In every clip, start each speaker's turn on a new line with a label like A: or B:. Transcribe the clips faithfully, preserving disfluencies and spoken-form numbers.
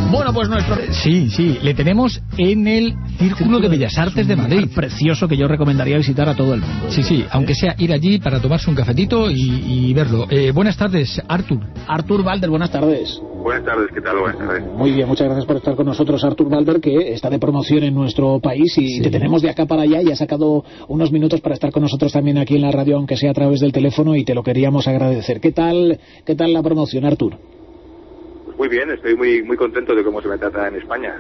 A: Bueno, pues nuestro...
B: Sí, sí, le tenemos en el Círculo de Bellas Artes de Madrid.
A: Precioso, que yo recomendaría visitar a todo el mundo.
B: Sí, sí, aunque sea ir allí para tomarse un cafetito y, y verlo. Eh, buenas tardes, Artur.
A: Artur Balder, buenas tardes.
C: Buenas tardes, ¿qué tal? Buenas tardes.
A: Muy bien, muchas gracias por estar con nosotros, Artur Balder, que está de promoción en nuestro país y sí. Te tenemos de acá para allá y ha sacado unos minutos para estar con nosotros también aquí en la radio, aunque sea a través del teléfono, y te lo queríamos agradecer. ¿Qué tal, qué tal la promoción, Artur?
C: Muy bien, estoy muy muy contento de cómo se me trata en España.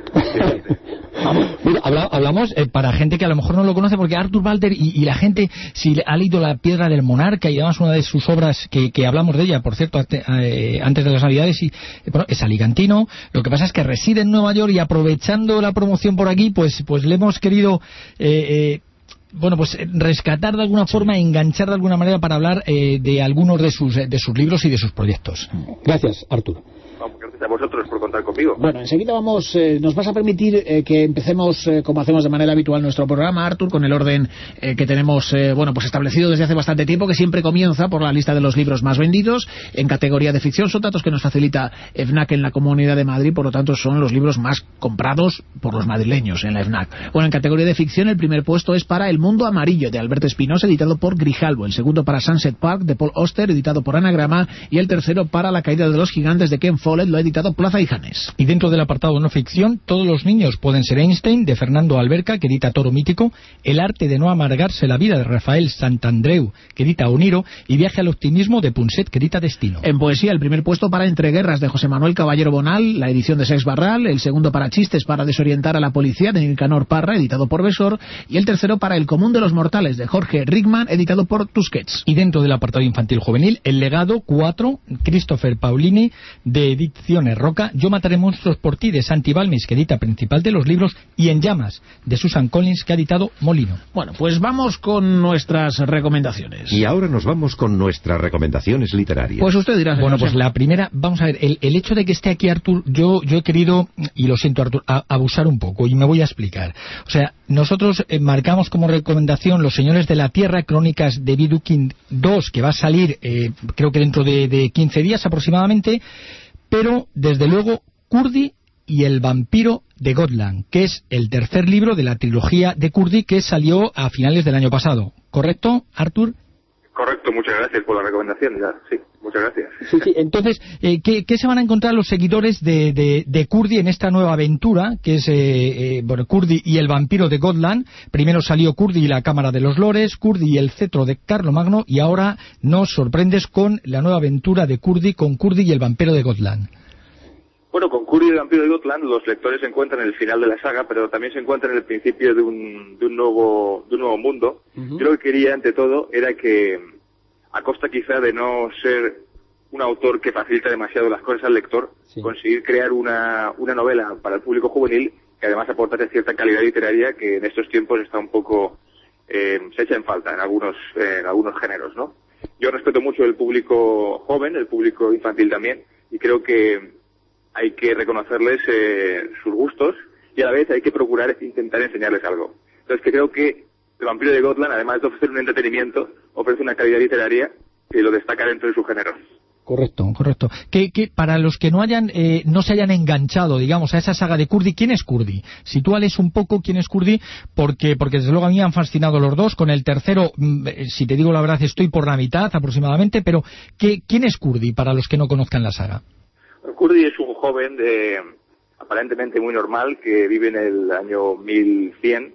B: Mira, habla, hablamos eh, para gente que a lo mejor no lo conoce, porque Artur Balder y, y la gente, si ha leído La Piedra del Monarca y además una de sus obras, que, que hablamos de ella, por cierto, ante, eh, antes de las Navidades, y, eh, bueno, es alicantino. Lo que pasa es que reside en Nueva York y aprovechando la promoción por aquí, pues, pues le hemos querido... Eh, eh, bueno, pues rescatar de alguna forma, enganchar de alguna manera para hablar eh, de algunos de sus, de sus libros y de sus proyectos.
A: Gracias, Artur.
C: Gracias a vosotros por contar conmigo.
A: Bueno, enseguida vamos, eh, nos vas a permitir eh, que empecemos, eh, como hacemos de manera habitual, nuestro programa, Artur, con el orden eh, que tenemos eh, bueno, pues establecido desde hace bastante tiempo, que siempre comienza por la lista de los libros más vendidos en categoría de ficción. Son datos que nos facilita FNAC en la Comunidad de Madrid, por lo tanto son los libros más comprados por los madrileños en la FNAC. Bueno, en categoría de ficción el primer puesto es para El Mundo Amarillo, de Alberto Espinosa, editado por Grijalbo. El segundo para Sunset Park, de Paul Auster, editado por Anagrama. Y el tercero para La Caída de los Gigantes, de Ken Follett, lo ha editado Plaza y Janes.
B: Y dentro del apartado no ficción, Todos los niños pueden ser Einstein, de Fernando Alberca, que edita Toro Mítico. El arte de no amargarse la vida, de Rafael Santandreu, que edita Oniro. Y Viaje al optimismo, de Punset, que edita Destino.
A: En poesía, el primer puesto para Entre guerras, de José Manuel Caballero Bonal, la edición de Sex Barral. El segundo para Chistes para desorientar a la policía, de Nicanor Parra, editado por Besor. Y el tercero para El común de los mortales, de Jorge Rickman, editado por Tusquets.
B: Y dentro del apartado infantil juvenil, El legado cuatro, Christopher Paulini, de Ediciones Roca. Yo mataré monstruos por ti, de Santi Balmes, que edita Principal de los libros. Y En llamas, de Susan Collins, que ha editado Molino.
A: Bueno, pues vamos con nuestras recomendaciones.
D: Y ahora nos vamos con nuestras recomendaciones literarias.
A: Pues usted dirá.
B: Bueno, pues la primera, vamos a ver, el, el hecho de que esté aquí Artur, yo yo he querido, y lo siento Artur, a, abusar un poco, y me voy a explicar. O sea, nosotros eh, marcamos como recomendación Los Señores de la Tierra, Crónicas de Vidukin dos, que va a salir eh, creo que dentro de, de quince días aproximadamente, pero desde luego Curdy y el vampiro de Gotland, que es el tercer libro de la trilogía de Curdy, que salió a finales del año pasado. ¿Correcto, Artur?
C: Correcto, muchas gracias por la recomendación, ya, sí, muchas gracias.
B: Sí, sí. Entonces, eh, ¿qué, ¿qué se van a encontrar los seguidores de, de, de Curdy en esta nueva aventura, que es eh, eh, bueno, Curdy y el vampiro de Gotland? Primero salió Curdy y la Cámara de los Lores, Curdy y el cetro de Carlomagno, y ahora nos sorprendes con la nueva aventura de Curdy, con Curdy y el vampiro de Gotland.
C: Bueno, con Curdy y el vampiro de Gotland los lectores se encuentran en el final de la saga, pero también se encuentran en el principio de un, de un nuevo de un nuevo mundo. Uh-huh. Yo lo que quería, ante todo, era que, a costa quizá de no ser un autor que facilita demasiado las cosas al lector, sí, conseguir crear una, una novela para el público juvenil que además aportase cierta calidad literaria que en estos tiempos está un poco, eh, se echa en falta en algunos, eh, en algunos géneros, ¿no? Yo respeto mucho el público joven, el público infantil también, y creo que hay que reconocerles eh, sus gustos y a la vez hay que procurar intentar enseñarles algo. Entonces creo que El vampiro de Gotland, además de ofrecer un entretenimiento, ofrece una calidad literaria que lo destaca dentro de su género.
B: Correcto, correcto. Que, que para los que no hayan eh, no se hayan enganchado, digamos, a esa saga de Curdy, ¿quién es Curdy? Sitúales un poco quién es Curdy, porque porque desde luego a mí me han fascinado los dos. Con el tercero, si te digo la verdad, estoy por la mitad aproximadamente, pero ¿qué, ¿quién es Curdy para los que no conozcan la saga?
C: Curdy es un joven de, aparentemente muy normal, que vive en el año mil cien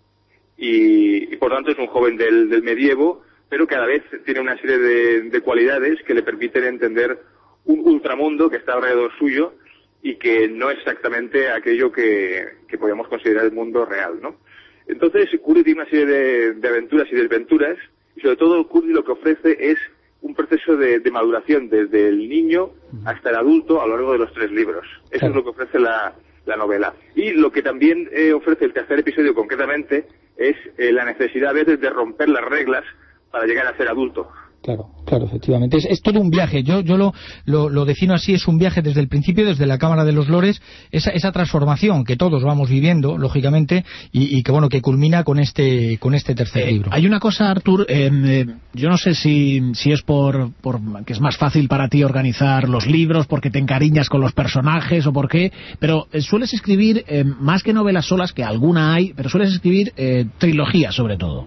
C: y, y por tanto es un joven del, del medievo, pero que a la vez tiene una serie de, de cualidades que le permiten entender un ultramundo que está alrededor suyo y que no es exactamente aquello que, que podríamos considerar el mundo real, ¿no? Entonces Curdy tiene una serie de, de aventuras y desventuras, y sobre todo Curdy lo que ofrece es un proceso de, de maduración desde el niño hasta el adulto a lo largo de los tres libros. Eso claro. Es lo que ofrece la, la novela. Y lo que también eh, ofrece el tercer episodio concretamente es eh, la necesidad a veces de romper las reglas para llegar a ser adulto.
B: Claro, claro, efectivamente. Es, es todo un viaje. Yo yo lo, lo, lo defino así, es un viaje desde el principio, desde la Cámara de los Lores, esa, esa transformación que todos vamos viviendo, lógicamente, y, y que bueno, que culmina con este con este tercer
A: eh,
B: libro.
A: Hay una cosa, Artur, eh, eh, yo no sé si, si es por, por que es más fácil para ti organizar los libros, porque te encariñas con los personajes o por qué, pero eh, sueles escribir, eh, más que novelas solas, que alguna hay, pero sueles escribir eh, trilogías sobre todo.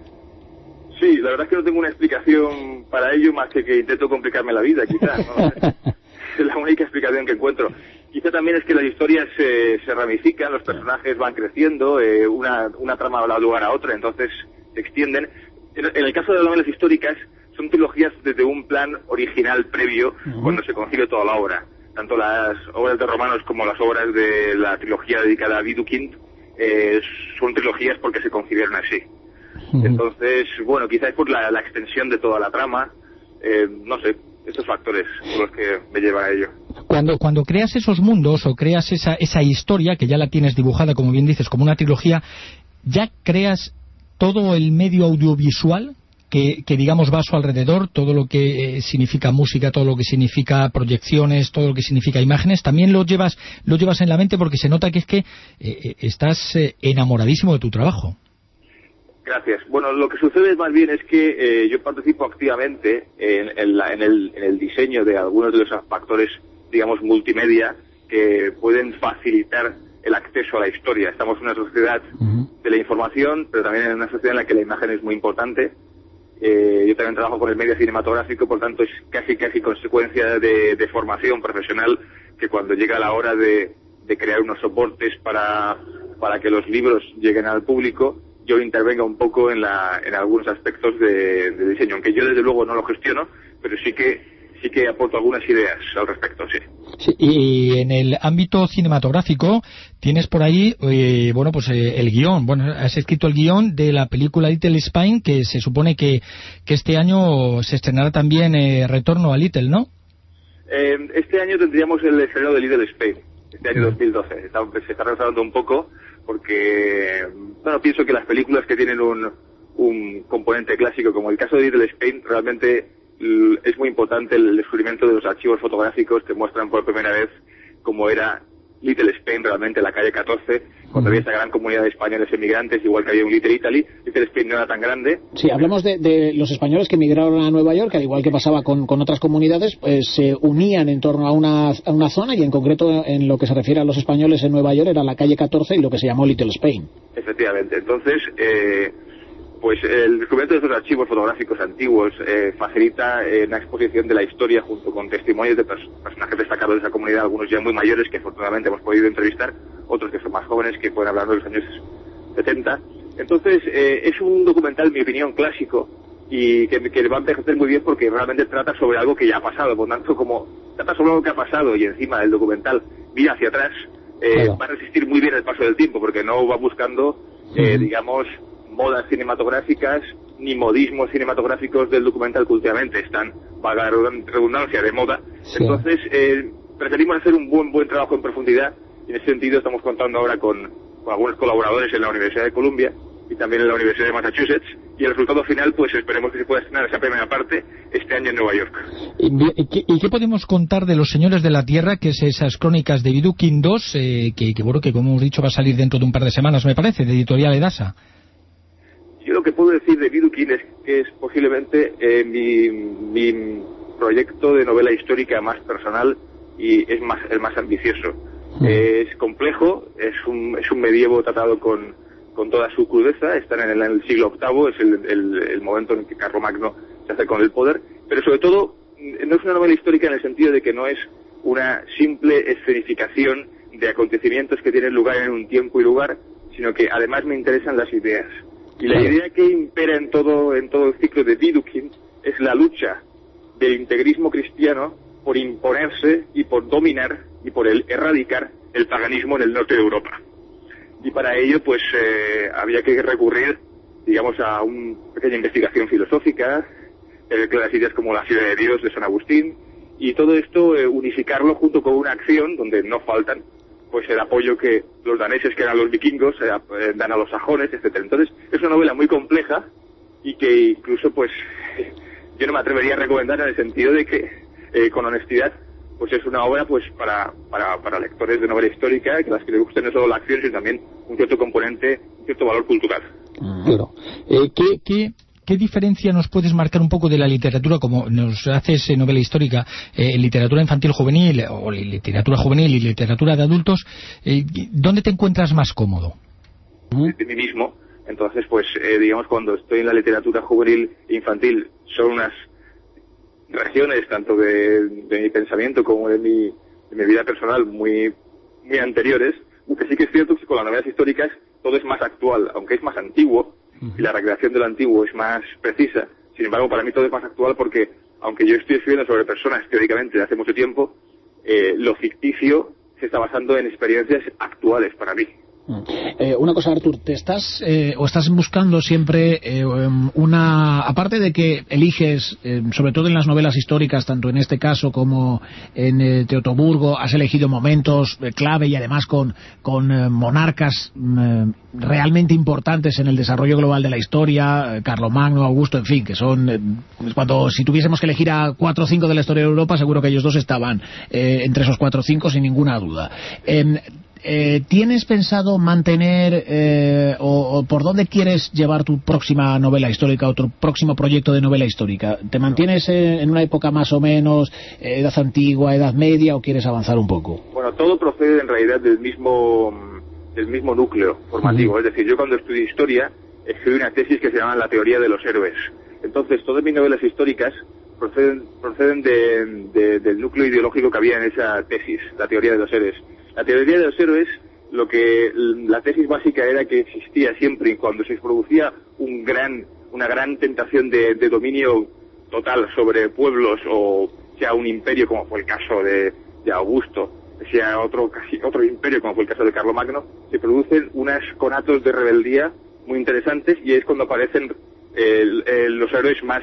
C: Sí, la verdad es que no tengo una explicación para ello más que que intento complicarme la vida, quizás, ¿no? Es la única explicación que encuentro. Quizá también es que las historias se, se ramifican, los personajes van creciendo, eh, una, una trama da lugar a otra, entonces se extienden. En, en el caso de las novelas históricas, son trilogías desde un plan original previo, uh-huh. cuando se concibe toda la obra. Tanto las obras de Romanos como las obras de la trilogía dedicada a Widukind eh, son trilogías porque se concibieron así. Entonces, bueno, quizás por la, la extensión de toda la trama, eh, no sé, estos factores son los que me llevan a ello.
B: Cuando cuando creas esos mundos o creas esa esa historia, que ya la tienes dibujada, como bien dices, como una trilogía, ¿ya creas todo el medio audiovisual que, que digamos va a su alrededor, todo lo que eh, significa música, todo lo que significa proyecciones, todo lo que significa imágenes? ¿También lo llevas lo llevas en la mente? Porque se nota que es que eh, estás eh, enamoradísimo de tu trabajo.
C: Gracias. Bueno, lo que sucede más bien es que eh, yo participo activamente en, en, la, en, el, en el diseño de algunos de los factores, digamos, multimedia que pueden facilitar el acceso a la historia. Estamos en una sociedad uh-huh. de la información, pero también en una sociedad en la que la imagen es muy importante. Eh, yo también trabajo con el medio cinematográfico, por tanto es casi casi consecuencia de, de formación profesional que cuando llega la hora de, de crear unos soportes para, para que los libros lleguen al público, yo intervenga un poco en, la, en algunos aspectos de, de diseño, aunque yo desde luego no lo gestiono, pero sí que sí que aporto algunas ideas al respecto, sí.
B: Sí, y en el ámbito cinematográfico tienes por ahí, eh, bueno, pues eh, el guión. Bueno, has escrito el guión de la película Little Spain, que se supone que, que este año se estrenará también eh, Retorno a Little, ¿no?
C: Eh, este año tendríamos el estreno de Little Spain, este año dos mil doce. Está, se está retrasando un poco porque, bueno, pienso que las películas que tienen un, un componente clásico, como el caso de Little Spain, realmente es muy importante el descubrimiento de los archivos fotográficos que muestran por primera vez cómo era Little Spain, realmente la calle catorce, cuando había esa gran comunidad de españoles emigrantes, igual que había un Little Italy. Little Spain no era tan grande.
A: Sí, hablamos de, de los españoles que emigraron a Nueva York, al igual que pasaba con, con otras comunidades, pues se unían en torno a una, a una zona, y en concreto en lo que se refiere a los españoles en Nueva York era la calle catorce y lo que se llamó Little Spain.
C: Efectivamente. Entonces, eh, pues el descubrimiento de estos archivos fotográficos antiguos eh, facilita eh, una exposición de la historia junto con testimonios de pers- personajes destacados de esa comunidad, algunos ya muy mayores que afortunadamente hemos podido entrevistar, otros que son más jóvenes que pueden hablar de los años setenta. Entonces eh, es un documental, en mi opinión, clásico y que, que va a envejecer muy bien porque realmente trata sobre algo que ya ha pasado, por tanto como trata sobre algo que ha pasado y encima el documental mira hacia atrás, eh, claro. va a resistir muy bien el paso del tiempo porque no va buscando, eh, uh-huh. digamos, modas cinematográficas ni modismos cinematográficos del documental que últimamente están, vaga redundancia, de moda. Sí. Entonces eh, preferimos hacer un buen buen trabajo en profundidad y en ese sentido estamos contando ahora con, con algunos colaboradores en la Universidad de Columbia y también en la Universidad de Massachusetts, y el resultado final pues esperemos que se pueda estrenar esa primera parte este año en Nueva York.
B: ¿Y qué, y qué podemos contar de Los Señores de la Tierra, que es esas crónicas de Widukind dos, eh, que, que bueno, que como hemos dicho va a salir dentro de un par de semanas, me parece, de Editorial Edasa?
C: Yo lo que puedo decir de Widukind es que es posiblemente eh, mi, mi proyecto de novela histórica más personal y es más el más ambicioso. Mm. Eh, es complejo, es un, es un medievo tratado con, con toda su crudeza, están en el, en el siglo octavo, es el, el, el momento en que Carlomagno se hace con el poder, pero sobre todo no es una novela histórica en el sentido de que no es una simple escenificación de acontecimientos que tienen lugar en un tiempo y lugar, sino que además me interesan las ideas. Y la idea que impera en todo en todo el ciclo de Widukind es la lucha del integrismo cristiano por imponerse y por dominar y por el erradicar el paganismo en el norte de Europa. Y para ello, pues, eh, había que recurrir, digamos, a una pequeña investigación filosófica, eh, claras ideas como la ciudad de Dios de San Agustín, y todo esto eh, unificarlo junto con una acción donde no faltan pues el apoyo que los daneses, que eran los vikingos, eh, dan a los sajones, etcétera. Entonces, es una novela muy compleja y que incluso, pues, yo no me atrevería a recomendar en el sentido de que, eh, con honestidad, pues es una obra pues para, para, para lectores de novela histórica, que las que les gusten no solo la acción, sino también un cierto componente, un cierto valor cultural.
B: Claro. Eh, ¿qué, qué, ¿Qué diferencia nos puedes marcar un poco de la literatura, como nos haces en novela histórica, eh, literatura infantil juvenil, o literatura juvenil y literatura de adultos? Eh, ¿Dónde te encuentras más cómodo?
C: De mí mismo. Entonces, pues, eh, digamos, cuando estoy en la literatura juvenil e infantil, son unas regiones, tanto de, de mi pensamiento como de mi, de mi vida personal, muy, muy anteriores, aunque sí que es cierto que con las novelas históricas todo es más actual, aunque es más antiguo, uh-huh. y la recreación de lo antiguo es más precisa. Sin embargo, para mí todo es más actual porque, aunque yo estoy escribiendo sobre personas teóricamente de hace mucho tiempo, eh, lo ficticio se está basando en experiencias actuales para mí.
A: Eh, una cosa, Artur, ¿te estás eh, o estás buscando siempre eh, una, aparte de que eliges, eh, sobre todo en las novelas históricas, tanto en este caso como en eh, Teutoburgo, has elegido momentos eh, clave y además con, con eh, monarcas eh, realmente importantes en el desarrollo global de la historia, eh, Carlomagno, Augusto, en fin, que son, eh, cuando si tuviésemos que elegir a cuatro o cinco de la historia de Europa, seguro que ellos dos estaban eh, entre esos cuatro o cinco sin ninguna duda. Eh, Eh, ¿Tienes pensado mantener eh, o, o por dónde quieres llevar tu próxima novela histórica o tu próximo proyecto de novela histórica? ¿Te mantienes eh, en una época más o menos eh, edad antigua, edad media, o quieres avanzar un poco?
C: Bueno, todo procede en realidad del mismo del mismo núcleo formativo. Uh-huh. Es decir, yo cuando estudié historia escribí una tesis que se llama La teoría de los héroes. Entonces, todas mis novelas históricas proceden proceden de, de, del núcleo ideológico que había en esa tesis, la teoría de los héroes. La teoría de los héroes, lo que la tesis básica era que existía siempre, y cuando se producía un gran, una gran tentación de, de dominio total sobre pueblos, o sea un imperio como fue el caso de, de Augusto, sea otro casi otro imperio como fue el caso de Carlomagno, se producen unos conatos de rebeldía muy interesantes, y es cuando aparecen eh, eh, los héroes más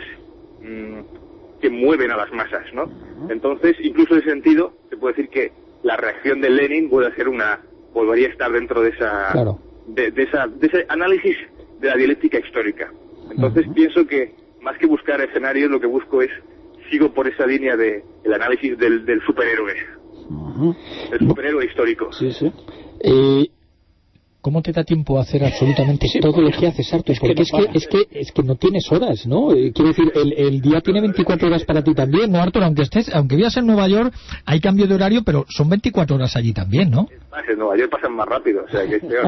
C: mmm, que mueven a las masas, ¿no? Entonces, incluso en ese sentido, se puede decir que la reacción de Lenin puede ser una, volvería a estar dentro de esa, claro. de, de esa, de ese análisis de la dialéctica histórica. Entonces, uh-huh. pienso que más que buscar escenarios, lo que busco es, sigo por esa línea de el análisis del, del superhéroe, uh-huh. el superhéroe histórico.
B: Sí, sí. Eh... ¿Cómo te da tiempo a hacer absolutamente sí, todo lo que haces, Artur? Es Porque es que, no es, que, es, que, es que no tienes horas, ¿no? Eh, quiero decir, el, el día tiene veinticuatro horas para ti también, ¿no, Artur? Aunque estés, aunque vivas en Nueva York, hay cambio de horario, pero son veinticuatro horas allí también, ¿no?
C: En Nueva York pasan más rápido, o sea que es peor.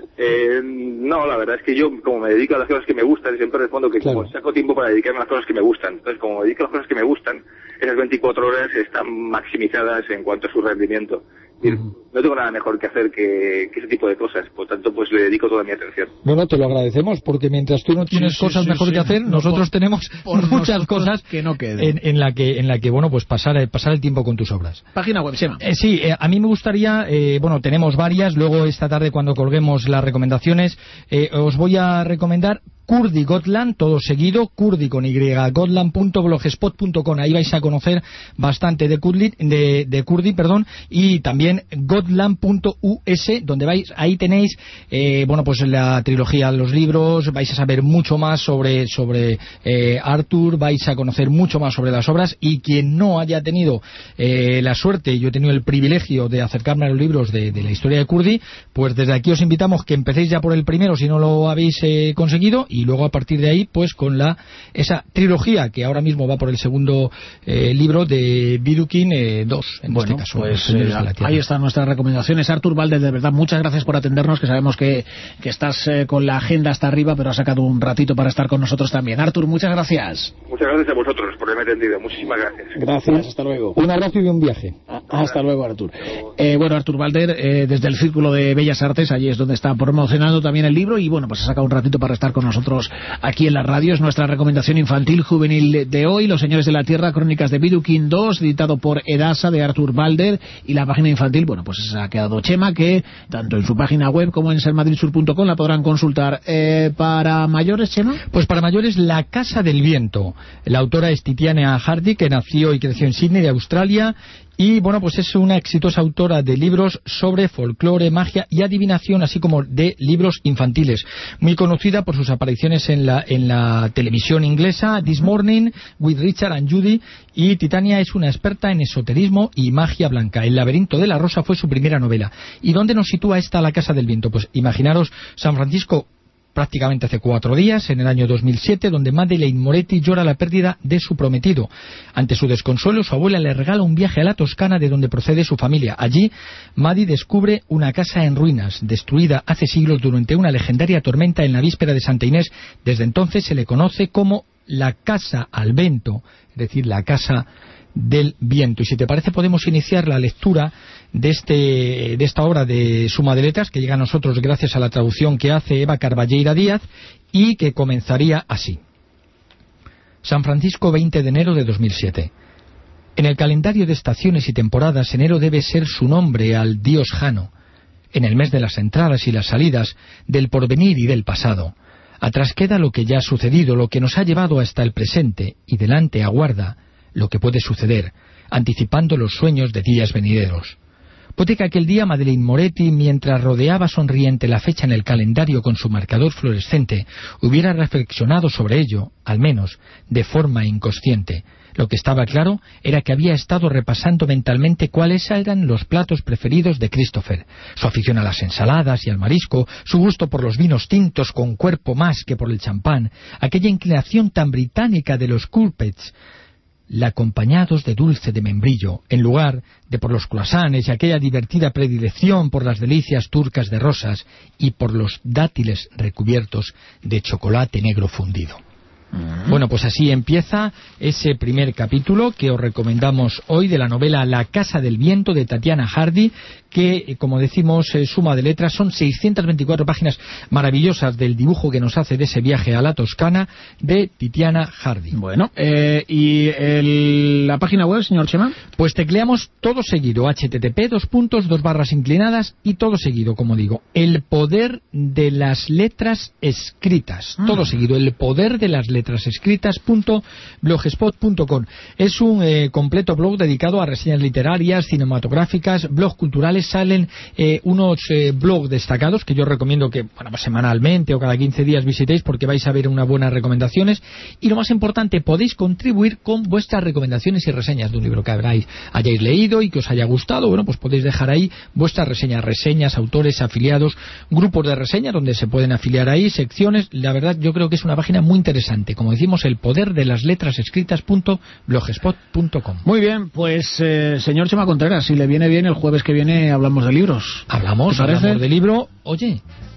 C: eh, no, la verdad es que yo, como me dedico a las cosas que me gustan, siempre respondo que claro. como saco tiempo para dedicarme a las cosas que me gustan. Entonces, como me dedico a las cosas que me gustan, esas veinticuatro horas están maximizadas en cuanto a su rendimiento. Es decir, no tengo nada mejor que hacer que, que ese tipo de cosas, por tanto pues le dedico toda mi atención.
B: Bueno, te lo agradecemos, porque mientras tú no tienes sí, cosas sí, mejor sí, que hacer, no, nosotros por, tenemos por muchas cosas
A: que no queden.
B: En, en la que en la que bueno, pues pasar pasar el tiempo con tus obras.
A: Página web, Sema.
B: Eh, sí, eh, a mí me gustaría, eh, bueno, tenemos varias, luego esta tarde cuando colguemos las recomendaciones, eh, os voy a recomendar Kurdi Gotland, todo seguido, Kurdi con Y, gotland punto blogspot punto com. Ahí vais a conocer bastante de Kurdi, de, de Kurdi, perdón, y también gotland punto u ese, donde vais, ahí tenéis, eh, bueno, pues la trilogía de los libros, vais a saber mucho más sobre, sobre eh, Artur, vais a conocer mucho más sobre las obras, y quien no haya tenido eh, la suerte, yo he tenido el privilegio de acercarme a los libros de, de la historia de Kurdi, pues desde aquí os invitamos que empecéis ya por el primero si no lo habéis eh, conseguido, y luego a partir de ahí pues con la esa trilogía que ahora mismo va por el segundo eh, libro de Vidukin eh, dos en
A: bueno,
B: este caso.
A: Pues eh, ahí están nuestras recomendaciones. Artur Balder, de verdad muchas gracias por atendernos, que sabemos que, que estás eh, con la agenda hasta arriba, pero has sacado un ratito para estar con nosotros también. Artur, muchas gracias.
C: Muchas gracias a vosotros por haberme atendido. Muchísimas gracias.
A: Gracias, hasta luego.
B: Un abrazo y un viaje.
A: Ah, hasta luego, Artur. Eh, bueno, Artur Balder, eh, desde el Círculo de Bellas Artes, allí es donde está promocionando también el libro, y bueno, pues ha sacado un ratito para estar con nosotros aquí en la radio. Es nuestra recomendación infantil juvenil de hoy, Los Señores de la Tierra, Crónicas de Vidukin dos, editado por Edasa, de Artur Balder, y la página infantil, bueno, pues se ha quedado Chema, que tanto en su página web como en ser madrid sur punto com la podrán consultar. Eh, ¿Para mayores, Chema?
B: Pues para mayores, La Casa del Viento. La autora es Titiana Hardy, que nació y creció en Sydney, de Australia, Y bueno, pues es una exitosa autora de libros sobre folclore, magia y adivinación, así como de libros infantiles. Muy conocida por sus apariciones en la, en la televisión inglesa, This Morning, With Richard and Judy, y Titania es una experta en esoterismo y magia blanca. El laberinto de la rosa fue su primera novela. ¿Y dónde nos sitúa esta La casa del viento? Pues imaginaros San Francisco, prácticamente hace cuatro días, en el año dos mil siete, donde Madeleine Moretti llora la pérdida de su prometido. Ante su desconsuelo, su abuela le regala un viaje a la Toscana, de donde procede su familia. Allí, Maddie descubre una casa en ruinas, destruida hace siglos durante una legendaria tormenta en la víspera de Santa Inés. Desde entonces se le conoce como la Casa al Vento, es decir, la Casa del Viento. Y si te parece, podemos iniciar la lectura de este de esta obra de Suma de Letras, que llega a nosotros gracias a la traducción que hace Eva Carballeira Díaz, y que comenzaría así. San Francisco, veinte de enero de dos mil siete. En el calendario de estaciones y temporadas, enero debe ser su nombre al dios Jano. En el mes de las entradas y las salidas, del porvenir y del pasado. Atrás queda lo que ya ha sucedido, lo que nos ha llevado hasta el presente, y delante aguarda lo que puede suceder, anticipando los sueños de días venideros. Puede que aquel día Madeleine Moretti, mientras rodeaba sonriente la fecha en el calendario con su marcador fluorescente, hubiera reflexionado sobre ello, al menos, de forma inconsciente. Lo que estaba claro era que había estado repasando mentalmente cuáles eran los platos preferidos de Christopher, su afición a las ensaladas y al marisco, su gusto por los vinos tintos con cuerpo más que por el champán, aquella inclinación tan británica de los crumpets, la acompañados de dulce de membrillo, en lugar de por los croissants, y aquella divertida predilección por las delicias turcas de rosas y por los dátiles recubiertos de chocolate negro fundido. Uh-huh. Bueno, pues así empieza ese primer capítulo que os recomendamos hoy, de la novela La Casa del Viento, de Tatiana Hardy, que, como decimos, eh, Suma de Letras. Son seiscientas veinticuatro páginas maravillosas del dibujo que nos hace de ese viaje a la Toscana, de Tatiana Hardy.
A: Bueno, eh, ¿y el, la página web, señor Chema?
B: Pues tecleamos todo seguido, http dos puntos, dos barras inclinadas, y todo seguido, como digo, el poder de las letras escritas. Ah. Todo seguido, el poder de las letras escritas punto blogspot punto com. Es un eh, completo blog dedicado a reseñas literarias, cinematográficas, blogs culturales. Salen eh, unos eh, blogs destacados que yo recomiendo que, bueno, pues semanalmente o cada quince días visitéis, porque vais a ver unas buenas recomendaciones. Y lo más importante, podéis contribuir con vuestras recomendaciones y reseñas de un libro que habráis, hayáis leído y que os haya gustado. Bueno, pues podéis dejar ahí vuestras reseñas, reseñas, autores, afiliados, grupos de reseñas donde se pueden afiliar ahí, secciones. La verdad, yo creo que es una página muy interesante. Como decimos, el poder de las letras escritas punto blogspot punto com.
A: Muy bien, pues eh, señor Chema Contreras, si le viene bien, el jueves que viene hablamos de libros.
B: Hablamos, hablamos de libro. Oye,